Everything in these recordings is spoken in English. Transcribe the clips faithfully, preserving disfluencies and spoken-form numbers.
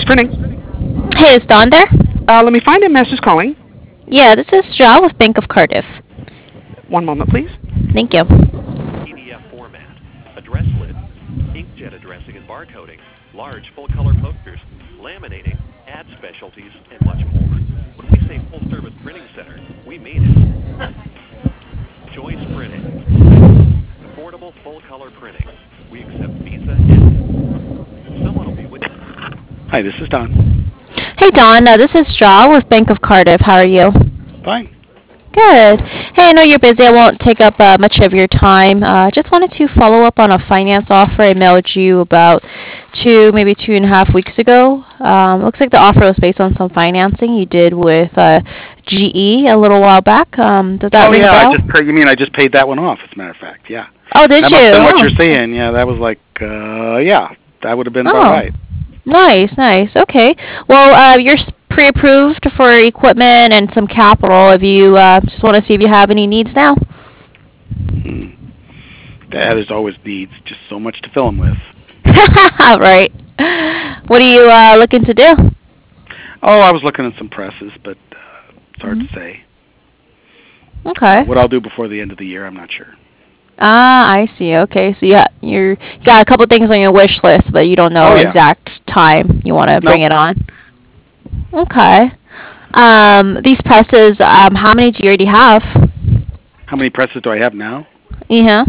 Choice Printing. Hey, is Dawn there? Uh, let me find him. Masters calling. Yeah, this is Ja with Bank of Cardiff. One moment, please. Thank you. P D F format, address list, inkjet addressing and barcoding, large full-color posters, laminating, ad specialties, and much more. When we say full-service printing center, we mean it. Choice Printing. Affordable full-color printing. We accept Visa and someone will be with you. Hi, this is Don. Hey, Dawn. Uh, this is Ja with Bank of Cardiff. How are you? Fine. Good. Hey, I know you're busy. I won't take up uh, much of your time. Uh, just wanted to follow up on a finance offer I mailed you about two, maybe two and a half weeks ago. Um, looks like the offer was based on some financing you did with uh, G E a little while back. Um, does that Oh ring a yeah, I bell? just you mean I just paid that one off? As a matter of fact, yeah. Oh, did That you? must have been what Oh. you're saying. Yeah, that was like, uh, yeah, that would have been about Oh. right. Nice, nice. Okay. Well, uh, you're s- pre-approved for equipment and some capital. If you uh, just want to see if you have any needs now. Hmm. Dad is always needs just so much to fill him with. Right. What are you uh, looking to do? Oh, I was looking at some presses, but uh, it's hard Mhm. to say. Uh, Okay. what I'll do before the end of the year, I'm not sure. Ah, I see. Okay, so yeah, you're you got a couple things on your wish list, but you don't Oh know yeah. exact time you want to bring Nope. it on. Okay. Um, these presses, um, how many do you already have? How many presses do I have now? Yeah.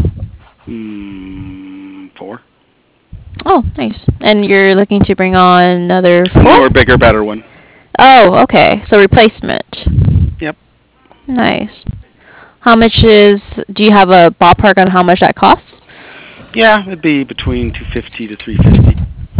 Hmm, four. Oh, nice. And you're looking to bring on another A four? newer, bigger, better one. Oh, okay. So replacement. Yep. Nice. How much is? Do you have a ballpark on how much that costs? Yeah, it'd be between two fifty to three fifty.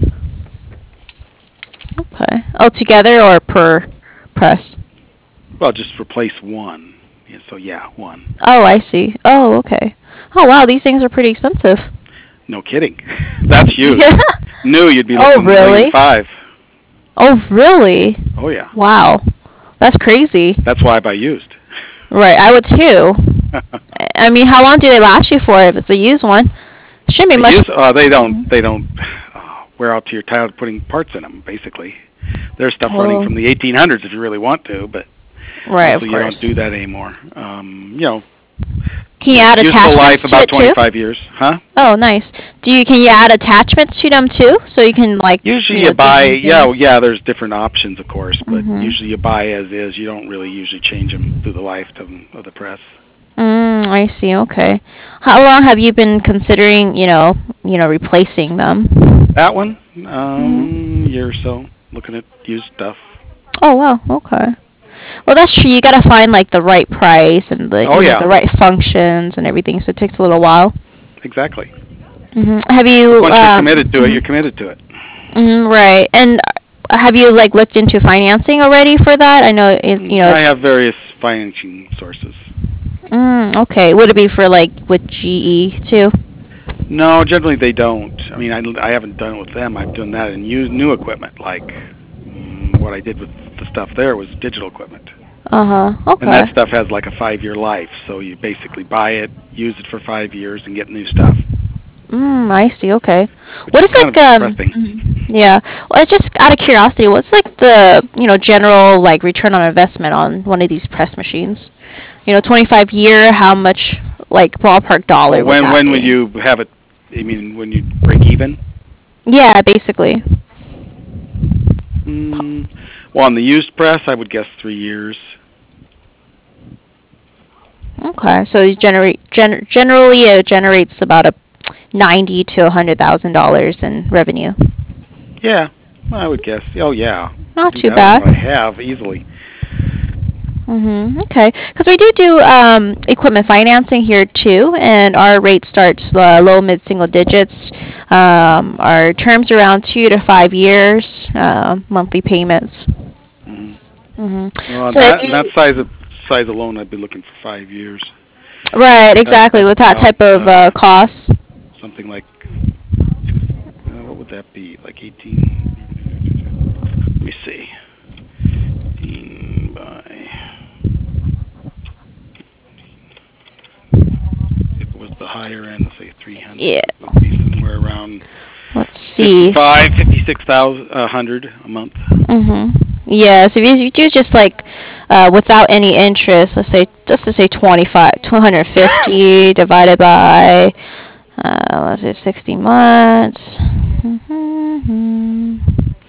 Okay. Altogether or per press? Well, just replace one. Yeah, so yeah, one. Oh, I see. Oh, okay. Oh, wow. These things are pretty expensive. No kidding. That's used. Yeah. New, you'd be Oh, looking at a million really? five. Oh, really? Oh yeah. Wow. That's crazy. That's why I buy used. Right. I would too. I mean, how long do they last you for if it's a used one? Shouldn't be The much. used, uh, they don't they don't uh, wear out to your tired putting parts in them. Basically, there's stuff running Oh, from the eighteen hundreds if you really want to, but right. Of mostly you don't course. do that anymore. Um, you know, Can you u- add useful life attachments to about it too? twenty-five years, huh? Oh, nice. Do you can you add attachments to them too, so you can like Usually you you know do buy, new yeah, well, things? yeah. There's different options, of course, but Mhm. usually you buy as is. You don't really usually change them through the lifetime of the press. Mm, I see. Okay. How long have you been considering, you know, you know, replacing them? That one, Mhm. um, year or so, looking at used stuff. Oh wow. Okay. Well, that's true. You gotta find like the right price and the Oh you know the yeah, right functions and everything. So it takes a little while. exactly. Hmm Have Because you? once you're Um, committed to it, mhm. you're committed to it. Mhm, right. And uh, have you like looked into financing already for that? I know it, you Mm, know I it's. have various financing sources. Mm, okay. Would it be for like with G E too? No, generally they don't. I mean, I, I haven't done it with them. I've done that in used new equipment, like mm, what I did with the stuff there was digital equipment. Uh huh. And that Okay. stuff has like a five-year life, so you basically buy it, use it for five years, and get new stuff, Mm, I see. Okay. which What is is kind like of um? depressing. mhm, Yeah. Well, it's just out of curiosity. What's like the you know general like return on investment on one of these press machines? You know, twenty-five year. How much like ballpark Well, dollar would when that when would be? you have it? I mean, when you break even? Yeah, basically. Mm, well, on the used press, I would guess three years. Okay. So you generate gen- generally it generates about a ninety to a hundred thousand dollars in revenue. Yeah, I would guess. Oh yeah, Not do too that with bad. what I have easily. Mm-hmm. Okay, because we do do um, equipment financing here too, and our rate starts uh, low mid single digits. Um, our terms around two to five years, uh, monthly payments. Mm. Hmm Well, on So if that and that you size of size alone, I'd be looking for five years. right, That exactly that's with that about type of uh, uh, cost. something like two. Uh, what would that be? Like eighteen. Let me see. eighteen by. If it was the higher end, let's say three hundred, Yeah. it would be somewhere around Let's see. Five, fifty-six thousand, a hundred a month. Mhm. Yeah. So if you do just like uh, without any interest, let's say just to say twenty-five, two hundred fifty divided by uh, let's say sixty months. Mhm.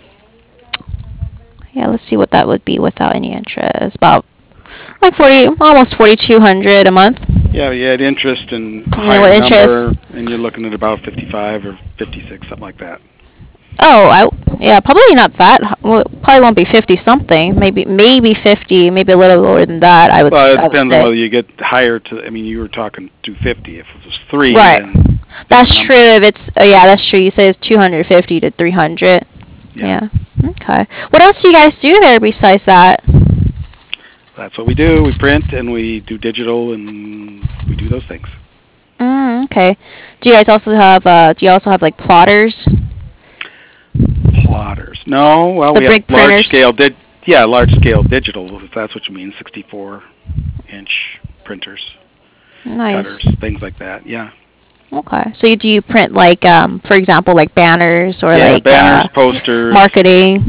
Yeah. Let's see what that would be without any interest. About like forty, almost forty-two hundred a month. Yeah, you had interest and Yeah, higher with interest. number, and you're looking at about fifty-five or fifty-six, something like that. Oh, I yeah, probably not that. h- Well, probably won't be fifty something. Maybe maybe fifty, maybe a little lower than that. I would Well, s- it I would depends on say. whether you get higher to. I mean, you were talking two fifty. If it was three, Right. then That's different true. number. If it's uh, yeah, that's true. You say it's two hundred fifty to three hundred. Yeah, Yeah. Okay. What else do you guys do there besides that? that's what we do. We print and we do digital and we do those things. Mm, okay. Do you guys also have uh do you also have like plotters? Plotters. No, well, The we have big large printers? scale did. Yeah, large scale digital. If that's what you mean, sixty-four inch printers, Nice. cutters, things like that. Yeah. Okay. So you, do you print like um for example like banners or Yeah, like banners, uh posters, marketing?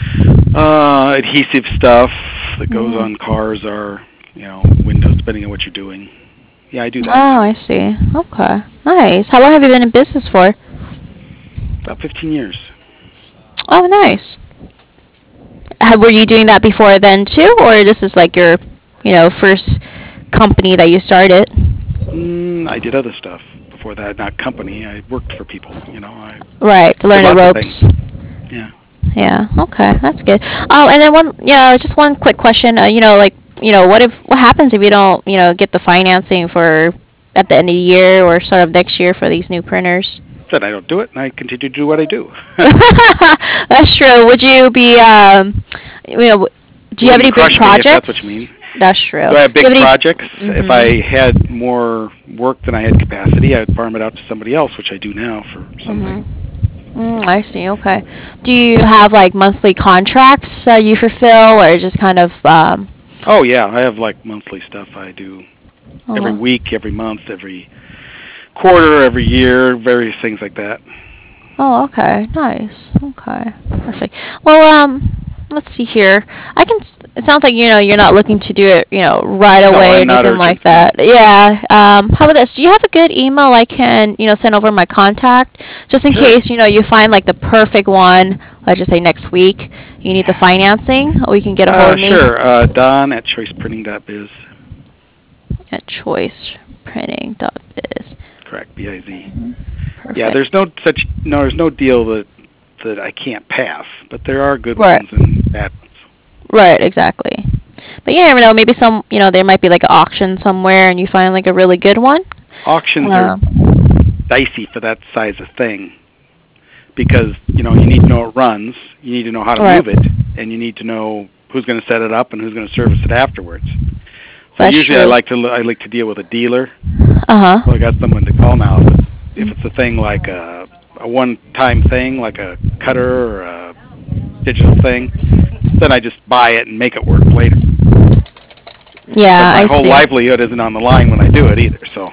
uh, adhesive stuff that goes Mm. on cars or, you know, windows, depending on what you're doing. Yeah, I do that. Oh, I see. Okay. Nice. How long have you been in business for? About fifteen years. Oh, nice. Have, were you doing that before then too, or this is like your, you know, first company that you started? Mm, I did other stuff before that, not company. I worked for people, you know. I Right, to did learn the lots of ropes. things. Yeah. Yeah. Okay, that's good. Oh, and then one, yeah, just one quick question. Uh, you know, like, you know, what if what happens if you don't, you know, get the financing for at the end of the year or start of next year for these new printers? Then I don't do it, and I continue to do what I do. That's true. Would you be, um, you know, do you have any Wouldn't big crush me, if projects? that's what you mean. That's true. Do I have Do you big any- projects? If Mhm. I had more work than I had capacity, I would farm it out to somebody else, which I do now for something. Mm, I see. Okay. Do you have like monthly contracts that you fulfill, or just kind of? Um, Oh yeah, I have like monthly stuff I do oh, every well. week, every month, every quarter, every year, various things like that. Oh, okay. Nice. Okay. Perfect. Well, um, let's see here. I can. s- It sounds like you know you're not looking to do it, you know, right No, away or I'm not anything like urgent. No. that. Yeah. Um, how about this? Do you have a good email I can, you know, send over my contact just in Sure. case you know you find like the perfect one. Let's just say next week you need the financing, or you can get a hold Uh, of me sure. Uh, Don at choice printing dot biz. at choice printing dot biz. Correct. B I Z. Perfect. Yeah, there's no such no. There's no deal that that I can't pass, but there are good Right. ones and bad ones. Right, exactly. But you never know. Maybe some, you know, there might be like an auction somewhere, and you find like a really good one. Auctions Uh, are dicey for that size of thing because you know you need to know it runs, you need to know how to Right. move it, and you need to know who's going to set it up and who's going to service it afterwards. So That's usually I true. like to I like to deal with a dealer. Uh huh. So I got someone to call now. If it's, if it's a thing like a, a one-time thing, like a cutter or a digital thing, then I just buy it and make it work later. Yeah, But my I whole see. livelihood isn't on the line when I do it either. So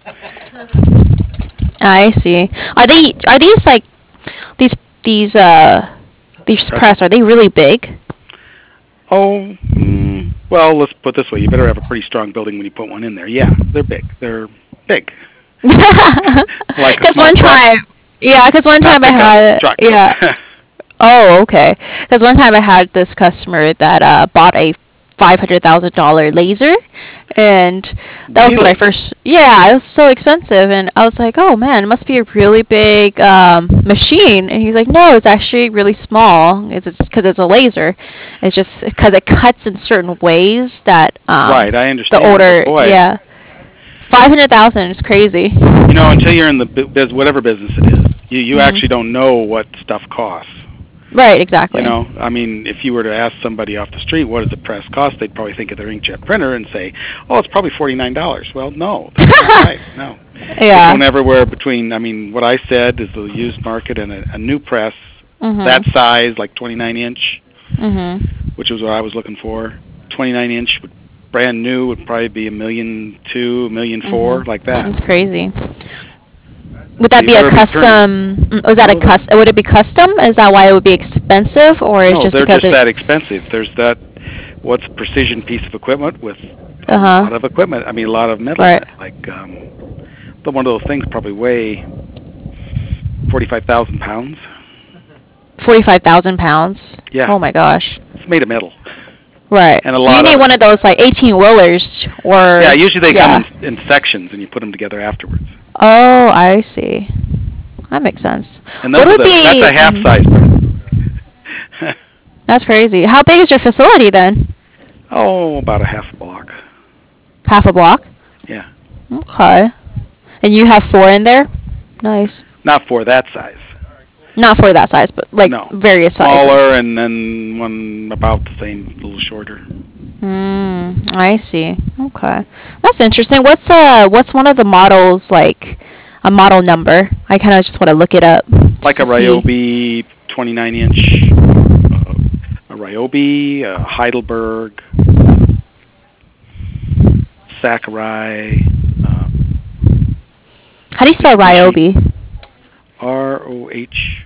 I see. Are they? Are these like these these uh these Press. press? Are they really big? Oh, mm, well, let's put it this way. You better have a pretty strong building when you put one in there. Yeah, they're big. They're big. Like a Because small one truck. time, yeah, because one Not time I pickup, had, truck. yeah. Oh, okay. Because one time I had this customer that uh, bought a five hundred thousand dollar laser, and that was when I Really? first. Yeah, it was so expensive, and I was like, "Oh man, it must be a really big um, machine." And he's like, "No, it's actually really small. It's just because it's a laser. It's just because it cuts in certain ways that um, Right, I the understand. order. But boy, Yeah, five hundred thousand is crazy." you know, until you're in the bu- biz, whatever business it is, you you Mhm. actually don't know what stuff costs. Right, exactly. You know, I mean, if you were to ask somebody off the street what does a press cost, they'd probably think of their inkjet printer and say, "Oh, it's probably forty-nine dollars." Well, no, that's not right. No, it's Yeah. going everywhere between. I mean, what I said is the used market and a, a new press Mhm. that size, like twenty-nine inch, Mhm. which was what I was looking for. twenty-nine inch, would, brand new, would probably be a million two, a million four, Mhm. like that. That's crazy. Would that So be you've a gotta be custom? mm, Was that a No, cus? Would it be custom? Is that why it would be expensive, or is No, just they're because just it? that expensive. There's that, what's precision piece of equipment with a Uh huh. lot of equipment. I mean, a lot of metal in Right. it. Like, um, the one of those things probably weigh forty-five thousand pounds. Forty-five thousand pounds. Yeah, Oh my gosh. it's made of metal. Right. And a So you lot need of one it. of those like eighteen wheelers, or Yeah, usually they yeah. come in, in sections and you put them together afterwards. Oh, I see. That makes sense. And What those are would the, be? that's a half mm, size. That's crazy. How big is your facility then? Oh, about a half a block. Half a block. Yeah. Okay. And you have four in there. Nice. Not for that size. Not for that size, but like No. various sizes. Smaller and then one about the same, a little shorter. Mm, I see. Okay. That's interesting. What's uh what's one of the models like a model number? I kind of just want to look it up. Like a to see. Ryobi twenty-nine inch, uh, a Ryobi, a Heidelberg, Sakurai, uh, How do you spell Ryobi? R O H.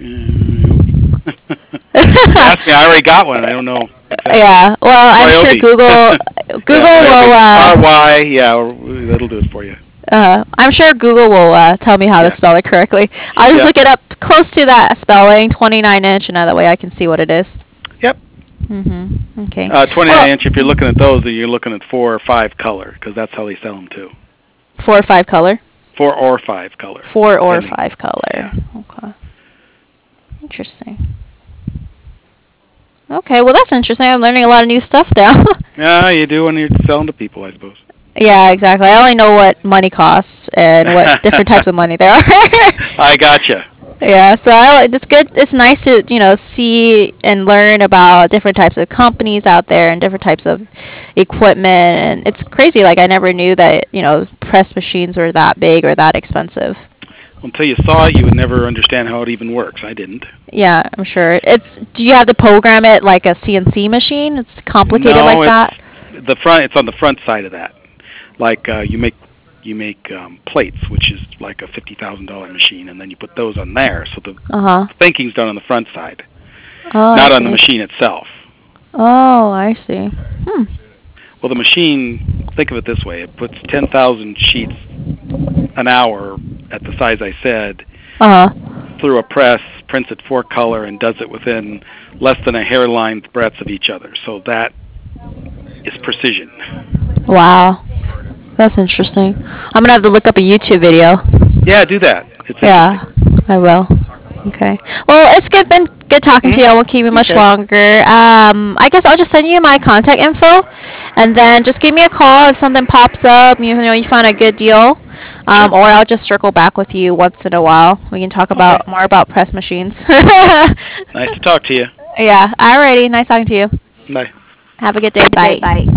Ask me, I already got one. I don't know. Exactly. Yeah. Well, I'm sure Ryobi. Google Google will R uh, Y, yeah, or- that'll do it for you. uh I'm sure Google will uh, tell me how Yeah. to spell it correctly. I'll just Yeah. look it up close to that spelling, twenty-nine inch, and that way I can see what it is. Yep. Mhm. Okay. Uh, twenty-nine Well, inch, if you're looking at those, you're looking at four or five color, because that's how they sell them too. four or five color. Four or five color. Four or depending. five color. Yeah. Okay. Interesting. Okay, well that's interesting. I'm learning a lot of new stuff now. Yeah, you do when you're selling to people, I suppose. Yeah, exactly. I only know what money costs and what different types of money there are. I gotcha. Yeah, so I, like- it's good. It's nice to you know see and learn about different types of companies out there and different types of equipment. And it's crazy. Like I never knew that you know press machines were that big or that expensive. Until you saw it, you would never understand how it even works. I didn't. Yeah, I'm sure. It's. Do you have to program it like a C N C machine? It's complicated No, like it's that. the front. It's on the front side of that. Like uh, you make you make um, plates, which is like a fifty thousand dollar machine, and then you put those on there. So the Uh huh. thinking's done on the front side, Oh, I not on the see. machine itself. Oh, I see. Hmm. Well, the machine, think of it this way: it puts ten thousand sheets an hour at the size I said Uh huh. through a press, prints it four color, and does it within less than a hairline breadth of each other. So that is precision. Wow. That's interesting. I'm gonna have to look up a YouTube video. Yeah, do that. It's Yeah, I will. Okay. Well, it's good. Been good talking to you. I won't keep you much Okay. longer. Um, I guess I'll just send you my contact info, and then just give me a call if something pops up. You know, you find a good deal, um, or I'll just circle back with you once in a while. We can talk about Okay. more about press machines. Nice to talk to you. Yeah. Alrighty. Nice talking to you. Bye. Have a good day. Bye. Bye.